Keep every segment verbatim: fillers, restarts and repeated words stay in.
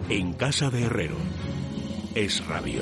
En casa de Herrero. Es Radio.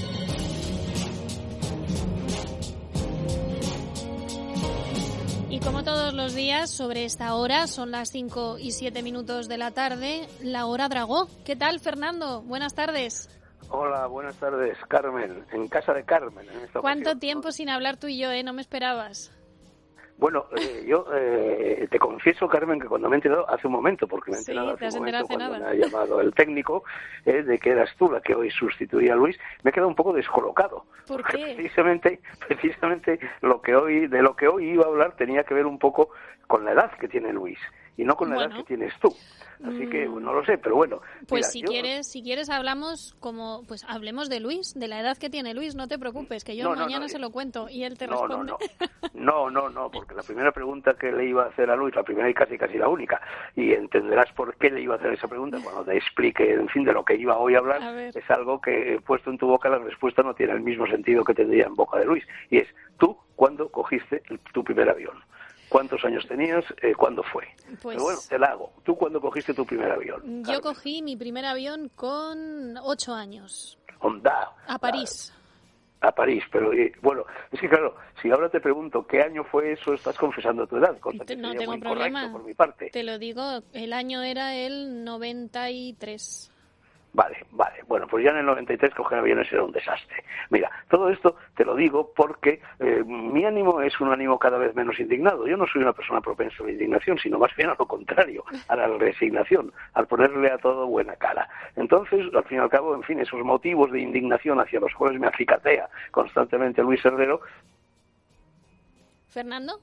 Y como todos los días, sobre esta hora, son las cinco y siete minutos de la tarde, la hora Dragó. ¿Qué tal, Fernando? Buenas tardes. Hola, buenas tardes, Carmen, en casa de Carmen. En esta ¿Cuánto ocasión, tiempo ¿no? sin hablar tú y yo, eh? No me esperabas. Bueno, eh, yo eh, te confieso, Carmen, que cuando me he enterado hace un momento, porque me he Sí, enterado te has hace un enterado momento hace cuando nada. me ha llamado el técnico, eh, de que eras tú la que hoy sustituía a Luis, me he quedado un poco descolocado. ¿Por porque qué? Precisamente, precisamente lo que hoy, de lo que hoy iba a hablar tenía que ver un poco con la edad que tiene Luis y no con la Bueno. edad que tienes tú. Así que Mm, no lo sé, pero bueno. Pues mira, si yo- quieres, si quieres hablamos como, pues hablemos de Luis, de la edad que tiene Luis, no te preocupes, que yo No, no, mañana no, se lo cuento y él te no, responde. No, no, no, no, no, porque la primera pregunta que le iba a hacer a Luis, la primera y casi casi la única, y entenderás por qué le iba a hacer esa pregunta cuando te explique, en fin, de lo que iba hoy a hablar, A ver. es algo que puesto en tu boca la respuesta no tiene el mismo sentido que tendría en boca de Luis, y es, ¿tú cuándo cogiste el- tu primer avión? ¿Cuántos años tenías? Eh, ¿Cuándo fue? Pues- Pero bueno, te la hago. ¿Tú cuándo cogiste tu primer avión? Yo Carmen? cogí mi primer avión con ocho años, Onda. a París. A París, pero eh, bueno, es que claro, si ahora te pregunto qué año fue eso, estás confesando tu edad, cosa que No sería tengo muy problema. incorrecto por mi parte. Te lo digo, el año era el noventa y tres. Vale, vale. Bueno, pues ya en el noventa y tres coger aviones era un desastre. Mira, todo esto te lo digo porque eh, mi ánimo es un ánimo cada vez menos indignado. Yo no soy una persona propensa a la indignación, sino más bien a lo contrario, a la resignación, al ponerle a todo buena cara. Entonces, al fin y al cabo, en fin, esos motivos de indignación hacia los cuales me acicatea constantemente Luis Herrero. ¿Fernando?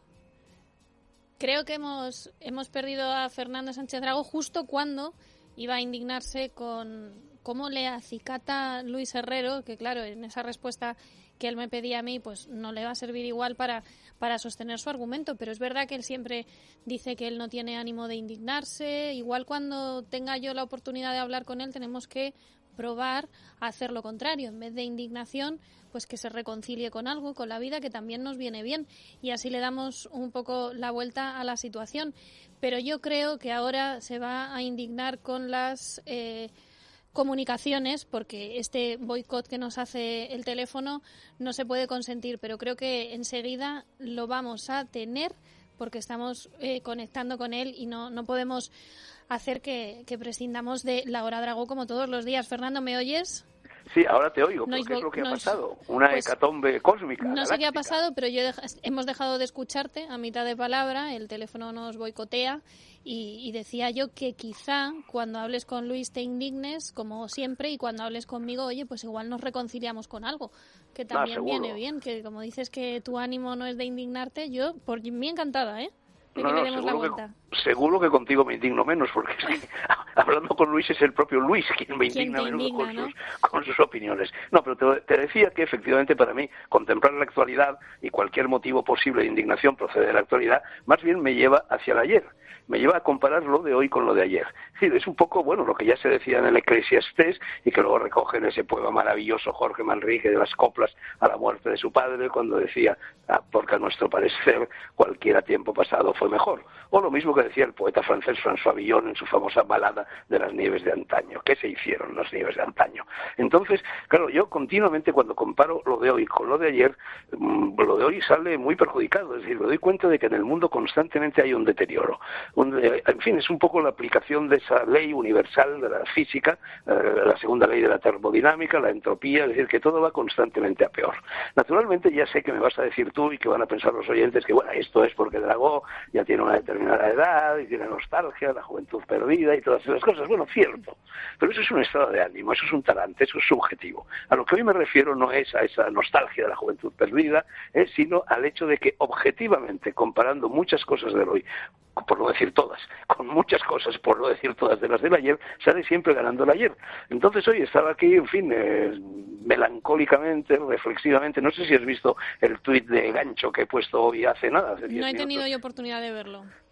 Creo que hemos, hemos perdido a Fernando Sánchez Dragó justo cuando iba a indignarse con cómo le acicata Luis Herrero, que claro, en esa respuesta que él me pedía a mí, pues no le va a servir igual para, para sostener su argumento, pero es verdad que él siempre dice que él no tiene ánimo de indignarse. Igual cuando tenga yo la oportunidad de hablar con él tenemos que probar a hacer lo contrario, en vez de indignación, pues que se reconcilie con algo, con la vida, que también nos viene bien, y así le damos un poco la vuelta a la situación. Pero yo creo que ahora se va a indignar con las eh, comunicaciones, porque este boicot que nos hace el teléfono no se puede consentir, pero creo que enseguida lo vamos a tener porque estamos eh, conectando con él y no, no podemos hacer que, que prescindamos de la hora Dragó como todos los días. Fernando, ¿me oyes? Sí, ahora te oigo, No pero ¿qué es lo que ha nos- pasado? Una pues, hecatombe cósmica. No sé qué ha galáctica. pasado, pero yo he deja- hemos dejado de escucharte a mitad de palabra, el teléfono nos boicotea y, y decía yo que quizá cuando hables con Luis te indignes, como siempre, y cuando hables conmigo, oye, pues igual nos reconciliamos con algo, que también seguro. viene bien, que como dices que tu ánimo no es de indignarte, yo por mí encantada, ¿eh? De No, que no, le demos la seguro vuelta. que, seguro que contigo me indigno menos, porque es que hablando con Luis es el propio Luis quien me Quien indigna te menos indigna, con, ¿no? sus, con sus opiniones. No, pero te, te decía que efectivamente para mí contemplar la actualidad y cualquier motivo posible de indignación procede de la actualidad, más bien me lleva hacia el ayer. Me lleva a comparar lo de hoy con lo de ayer. Es decir, es un poco, bueno, lo que ya se decía en el Eclesiastés y que luego recoge en ese poema maravilloso Jorge Manrique de las coplas a la muerte de su padre, cuando decía, ah, porque a nuestro parecer cualquiera tiempo pasado fue mejor. O lo mismo que decía el poeta francés François Villon en su famosa balada de las nieves de antaño. ¿Qué se hicieron las nieves de antaño? Entonces, claro, yo continuamente cuando comparo lo de hoy con lo de ayer, mmm, lo de hoy sale muy perjudicado. Es decir, me doy cuenta de que en el mundo constantemente hay un deterioro. Un, eh, en fin, es un poco la aplicación de esa ley universal de la física, eh, la segunda ley de la termodinámica, la entropía, es decir, que todo va constantemente a peor. Naturalmente ya sé que me vas a decir tú y que van a pensar los oyentes que, bueno, esto es porque Dragó ya tiene una determinada edad y tiene nostalgia, la juventud perdida y todas esas cosas. Bueno, cierto, pero eso es un estado de ánimo, eso es un talante, eso es subjetivo. A lo que hoy me refiero no es a esa nostalgia de la juventud perdida, eh, sino al hecho de que objetivamente, comparando muchas cosas del hoy, por no decir todas, con muchas cosas, por no decir todas de las del ayer, sale siempre ganando el ayer. Entonces hoy estaba aquí, en fin, eh, melancólicamente, reflexivamente, no sé si has visto el tuit de gancho que he puesto hoy hace nada, hace diez No he minutos. tenido yo oportunidad de verlo.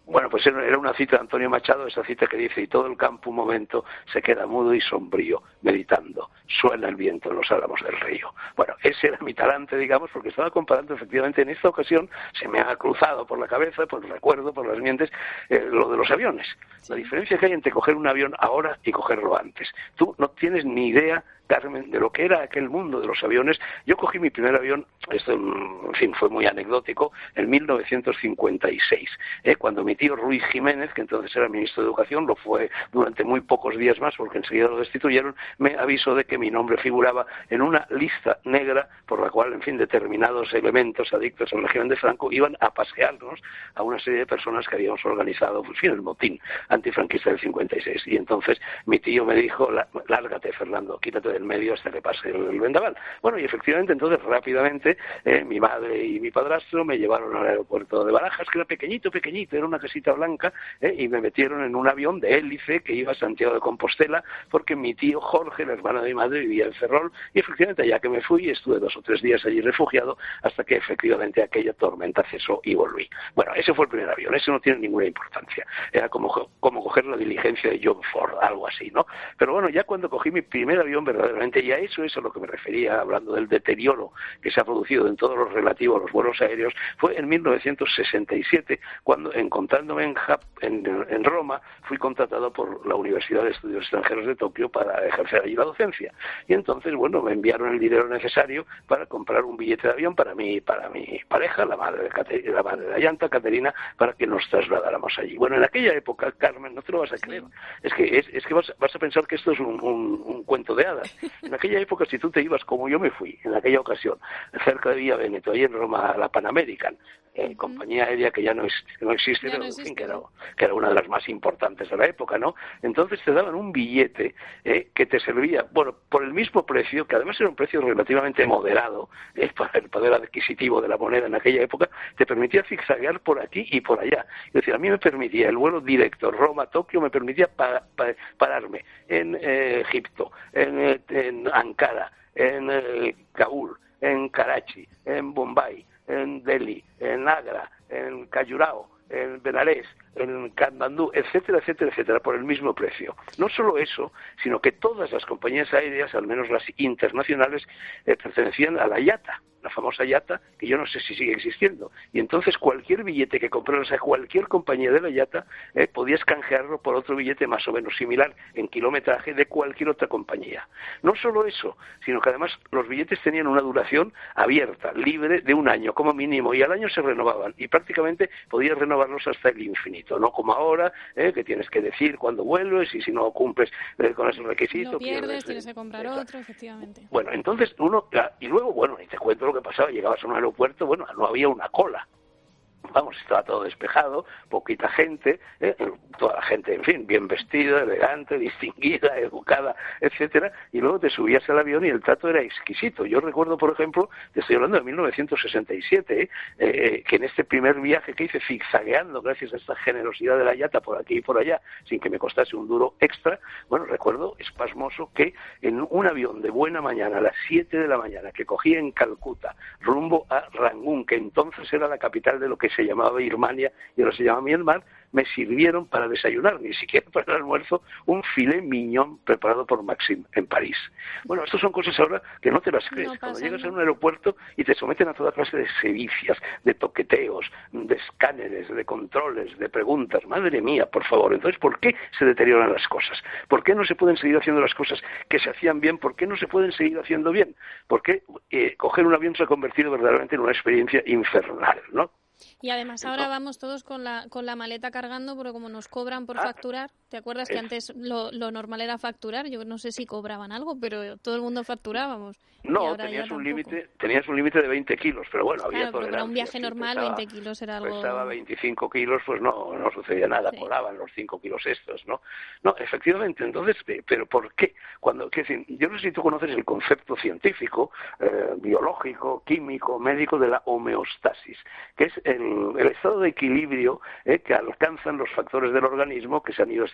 Bueno, pues era una cita de Antonio Machado, esa cita que dice: y todo el campo un momento se queda mudo y sombrío, meditando, suena el viento en los álamos del río. Bueno, ese era mi talante, digamos, porque estaba comparando, efectivamente, en esta ocasión se me ha cruzado por la cabeza, por el recuerdo, por las mientes, eh, lo de los aviones. La diferencia que hay entre coger un avión ahora y cogerlo antes. Tú no tienes ni idea, Carmen, de lo que era aquel mundo de los aviones. Yo cogí mi primer avión, esto en fin fue muy anecdótico, en mil novecientos cincuenta y seis, ¿eh? Cuando mi tío Ruiz Jiménez, que entonces era ministro de Educación, lo fue durante muy pocos días más porque enseguida lo destituyeron, me avisó de que mi nombre figuraba en una lista negra por la cual, en fin, determinados elementos adictos al régimen de Franco iban a pasearnos a una serie de personas que habíamos organizado, en fin, el motín antifranquista del cincuenta y seis. Y entonces mi tío me dijo: lárgate, Fernando, quítate del medio hasta que pase el vendaval. Bueno, y efectivamente entonces rápidamente eh, mi madre y mi padrastro me llevaron al aeropuerto de Barajas, que era pequeñito, pequeñito, era una casita blanca, eh, y me metieron en un avión de hélice que iba a Santiago de Compostela, porque mi tío Jorge, el hermano de mi madre, vivía en Ferrol, y efectivamente allá que me fui estuve dos o tres días allí refugiado hasta que efectivamente aquella tormenta cesó y volví. Bueno, ese fue el primer avión, ese no tiene ninguna importancia, era como, como coger la diligencia de John Ford, algo así, ¿no? Pero bueno, ya cuando cogí mi primer avión verdaderamente, y a eso es a lo que me refería hablando del deterioro que se ha producido en todo lo relativo a los vuelos aéreos, fue en mil novecientos sesenta y siete, cuando, encontrándome en, Jap en, en Roma, fui contratado por la Universidad de Estudios Extranjeros de Tokio para ejercer allí la docencia. Y entonces, bueno, me enviaron el dinero necesario para comprar un billete de avión para mí, para mi pareja, la madre de Cate la madre de Ayanta, Caterina, para que nos trasladáramos allí. Bueno, en aquella época, Carmen, no te lo vas a creer, es que, es, es que vas, vas a pensar que esto es un, un, un cuento de hadas. En aquella época, si tú te ibas como yo me fui, en aquella ocasión, cerca de Villa Veneto, ahí en Roma, a la Pan American, eh, uh-huh. compañía aérea que ya no, es, no existe, pero no existe. En fin, que era, que era una de las más importantes de la época, ¿no? Entonces te daban un billete eh, que te servía, bueno, por el mismo precio, que además era un precio relativamente moderado eh, para el poder adquisitivo de la moneda en aquella época, te permitía zigzaguear por aquí y por allá. Es decir, a mí me permitía el vuelo directo Roma-Tokio, me permitía pa pa pararme en eh, Egipto, en, eh, en Ankara, en eh, Kabul, en Karachi, en Bombay, en Delhi, en Agra, en Callao, en Benares, en Katmandú, etcétera, etcétera, etcétera, por el mismo precio. No solo eso, sino que todas las compañías aéreas, al menos las internacionales, eh, pertenecían a la I A T A, la famosa I A T A, que yo no sé si sigue existiendo. Y entonces cualquier billete que compraras a cualquier compañía de la I A T A, eh, podías canjearlo por otro billete más o menos similar en kilometraje de cualquier otra compañía. No solo eso, sino que además los billetes tenían una duración abierta, libre, de un año como mínimo, y al año se renovaban, y prácticamente podías renovarlos hasta el infinito. No como ahora, eh, que tienes que decir cuándo vuelves, y si no cumples eh, con esos requisitos... Lo pierdes, pierdes, tienes que comprar exacto. otro, efectivamente. Bueno, entonces uno... Y luego, bueno, y te cuento lo que pasaba, llegabas a un aeropuerto, bueno, no había una cola. Vamos, estaba todo despejado, poquita gente, ¿eh? Toda la gente, en fin, bien vestida, elegante, distinguida, educada, etcétera, y luego te subías al avión y el trato era exquisito. Yo recuerdo, por ejemplo, te estoy hablando de mil novecientos sesenta y siete, ¿eh? Eh, que en este primer viaje que hice zigzagueando, gracias a esta generosidad de la I A T A por aquí y por allá, sin que me costase un duro extra, bueno, recuerdo espasmoso que en un avión de buena mañana, a las siete de la mañana, que cogí en Calcuta, rumbo a Rangún, que entonces era la capital de lo que se llamaba Birmania y ahora se llama Myanmar, me sirvieron para desayunar, ni siquiera para el almuerzo, un filet mignon preparado por Maxim en París. Bueno, estas son cosas ahora que no te las crees. No Cuando llegas a un aeropuerto y te someten a toda clase de sedicias, de toqueteos, de escáneres, de controles, de preguntas. Madre mía, por favor. Entonces, ¿por qué se deterioran las cosas? ¿Por qué no se pueden seguir haciendo las cosas que se hacían bien? ¿Por qué no se pueden seguir haciendo bien? ¿Por qué eh, coger un avión se ha convertido verdaderamente en una experiencia infernal, ¿no? Y además ahora vamos todos con la con la maleta cargando, porque como nos cobran por ah, facturar, ¿te acuerdas es. que antes lo, lo normal era facturar? Yo no sé si cobraban algo, pero todo el mundo facturábamos. No, tenías un límite tenías un límite de veinte kilos, pero bueno, había claro, tolerancia. Para un viaje normal, pesaba, veinte kilos era algo... Pesaba veinticinco kilos, pues no no sucedía nada, sí. Volaban los cinco kilos estos, ¿no? No, efectivamente, entonces, ¿pero por qué? Cuando, qué decir, yo no sé si tú conoces el concepto científico, eh, biológico, químico, médico de la homeostasis, que es el, el estado de equilibrio eh, que alcanzan los factores del organismo que se han ido estableciendo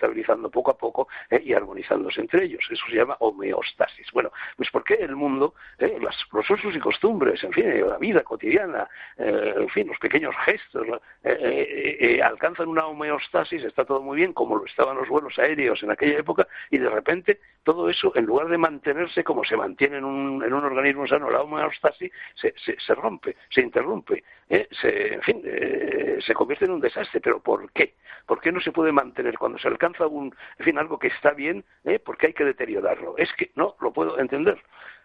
estabilizando poco a poco eh, y armonizándose entre ellos. Eso se llama homeostasis. Bueno, pues ¿por qué el mundo, eh, las, los usos y costumbres, en fin, eh, la vida cotidiana, eh, en fin, los pequeños gestos, eh, eh, eh, alcanzan una homeostasis, está todo muy bien, como lo estaban los vuelos aéreos en aquella época, y de repente todo eso, en lugar de mantenerse como se mantiene en un, en un organismo sano, la homeostasis, se, se, se rompe, se interrumpe, eh, se, en fin, eh, se convierte en un desastre. ¿Pero por qué? ¿Por qué no se puede mantener cuando se alcanza un, en fin, algo que está bien? Eh, ¿Por qué hay que deteriorarlo? Es que no lo puedo entender.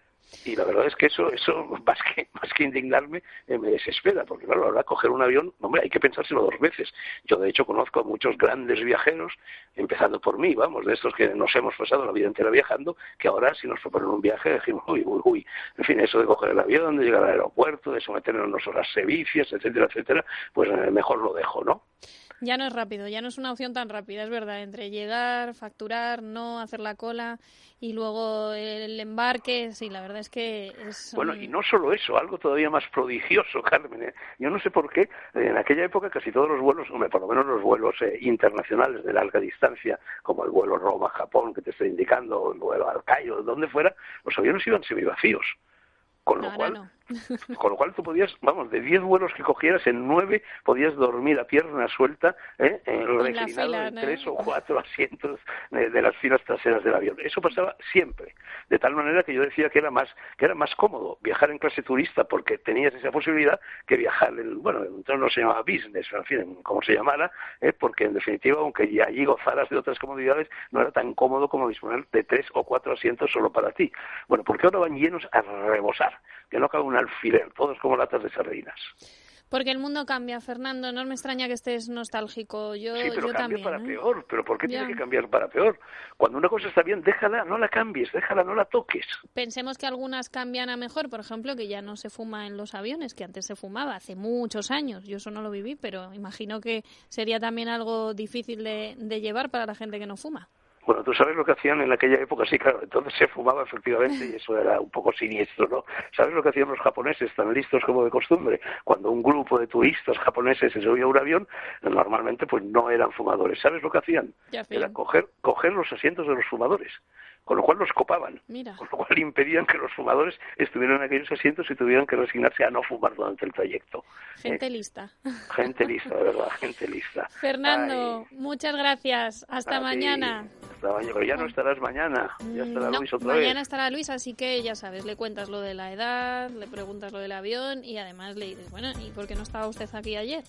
Y la verdad es que eso, eso más que más que indignarme, eh, me desespera, porque claro, ahora coger un avión, hombre, hay que pensárselo dos veces. Yo de hecho conozco a muchos grandes viajeros, empezando por mí, vamos, de estos que nos hemos pasado la vida entera viajando, que ahora si nos proponen un viaje decimos, uy, uy, uy, en fin, eso de coger el avión, de llegar al aeropuerto, de someternos a las sevicias, etcétera, etcétera, pues eh, mejor lo dejo, ¿no? Ya no es rápido, ya no es una opción tan rápida, es verdad, entre llegar, facturar, no hacer la cola y luego el embarque, sí, la verdad es que es... Bueno, y no solo eso, algo todavía más prodigioso, Carmen, ¿eh? Yo no sé por qué, en aquella época casi todos los vuelos, hombre, por lo menos los vuelos eh, internacionales de larga distancia, como el vuelo Roma-Japón que te estoy indicando, o el vuelo al Cairo, donde fuera, los aviones iban semivacíos. Con lo, no, cual, no. con lo cual tú podías, vamos, de diez vuelos que cogieras, en nueve podías dormir a pierna suelta, ¿eh? reclinado en ¿no? tres o cuatro asientos de, de las filas traseras del avión. Eso pasaba siempre, de tal manera que yo decía que era más que era más cómodo viajar en clase turista porque tenías esa posibilidad que viajar, en, bueno, entonces no se llamaba business, en fin, como se llamara, ¿eh? porque en definitiva, aunque ya allí gozaras de otras comodidades, no era tan cómodo como disponer de tres o cuatro asientos solo para ti. Bueno, porque ahora van llenos a rebosar, que no cabe un alfiler, todos como latas de sardinas. Porque el mundo cambia, Fernando, no me extraña que estés nostálgico, yo, sí, pero yo cambia también. para ¿eh? peor, pero ¿por qué ya. tiene que cambiar para peor? Cuando una cosa está bien, déjala, no la cambies, déjala, no la toques. Pensemos que algunas cambian a mejor, por ejemplo, que ya no se fuma en los aviones, que antes se fumaba hace muchos años, yo eso no lo viví, pero imagino que sería también algo difícil de, de llevar para la gente que no fuma. Bueno, tú sabes lo que hacían en aquella época, sí, claro, entonces se fumaba efectivamente y eso era un poco siniestro, ¿no? ¿Sabes lo que hacían los japoneses, tan listos como de costumbre? Cuando un grupo de turistas japoneses se subía a un avión, normalmente pues no eran fumadores. ¿Sabes lo que hacían? Era coger, coger los asientos de los fumadores, con lo cual los copaban, Mira. Con lo cual impedían que los fumadores estuvieran en aquellos asientos y tuvieran que resignarse a no fumar durante el trayecto. Gente ¿Eh? lista. Gente lista, de verdad, gente lista. Fernando, Ay. muchas gracias. Hasta a mañana. Ti. Hasta mañana, pero ya no estarás mañana. Ya estará no, Luis otra mañana vez. Mañana estará Luis, así que ya sabes, le cuentas lo de la edad, le preguntas lo del avión y además le dices, bueno, ¿y por qué no estaba usted aquí ayer?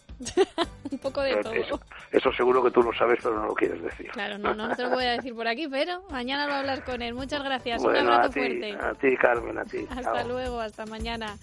Un poco de todo. Eso, eso seguro que tú lo sabes, pero no lo quieres decir. Claro, no, no te lo voy a decir por aquí, pero mañana lo hablas con él. Muchas gracias. Bueno, un abrazo a ti, fuerte. A ti, Carmen, a ti. Hasta Chao. luego, hasta mañana.